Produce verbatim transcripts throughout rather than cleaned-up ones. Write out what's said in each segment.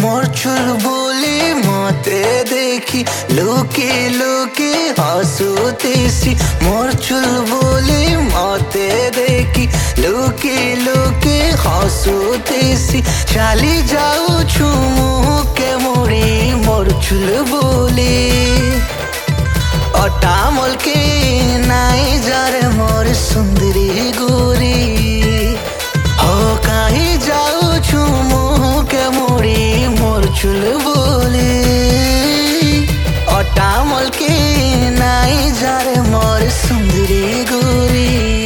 मोर चुल बोली मते देखी लुकी लुकी हसुतेसी। मोर चुल बोली मते देखी लुकी लुकी हसुतेसी। चाली जाऊ छुमुके मुड़ी मोर चुल बोली अटामल के नाई जारे मोर सुंदरी गोरी। हो कहीं जाऊ छुमुके मुड़ी मोर चुल बोली अटामल के नाई जारे मोर सुंदरी गोरी।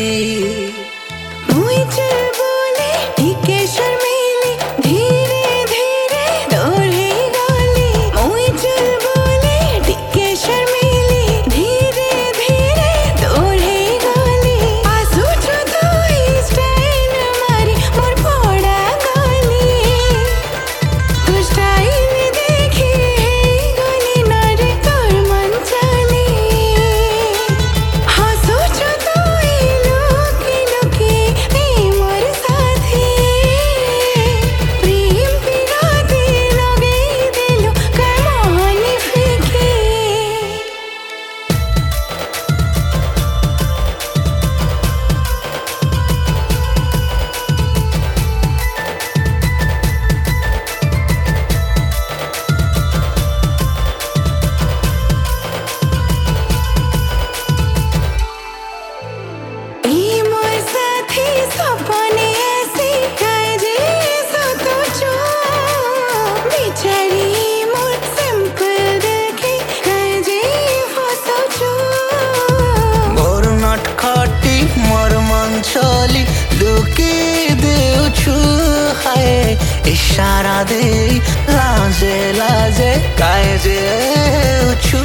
चली लुकी देउछु हाय इशारा दे लाजे लाजे काहे जेउछु।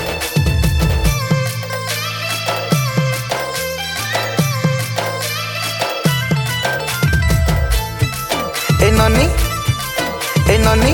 ए ननी ए ननी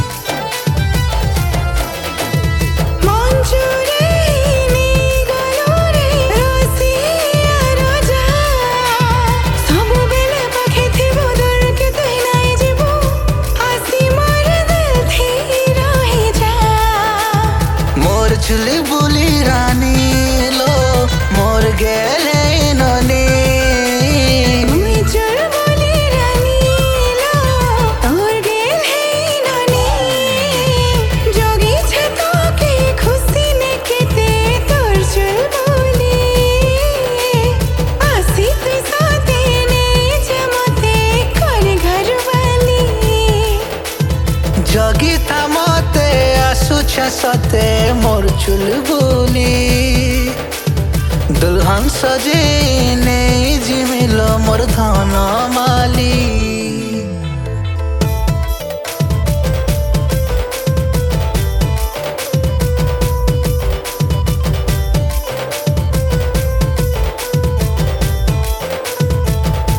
चुली बोली रानी लो मोर गेले ननी। मुई चुल बोली रानी लो मोर गेले ननी। जोगी छे तो के खुशी ने केते तोर चुल बोली आसी तु साथे ने जमते कर घर वाली। जोगी था मते आसुछे सते मोर चुल बोली दुल्हन सजे ने जिमिलो मोर धन माली।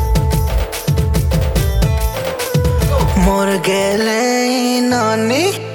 मोर गेले नानी।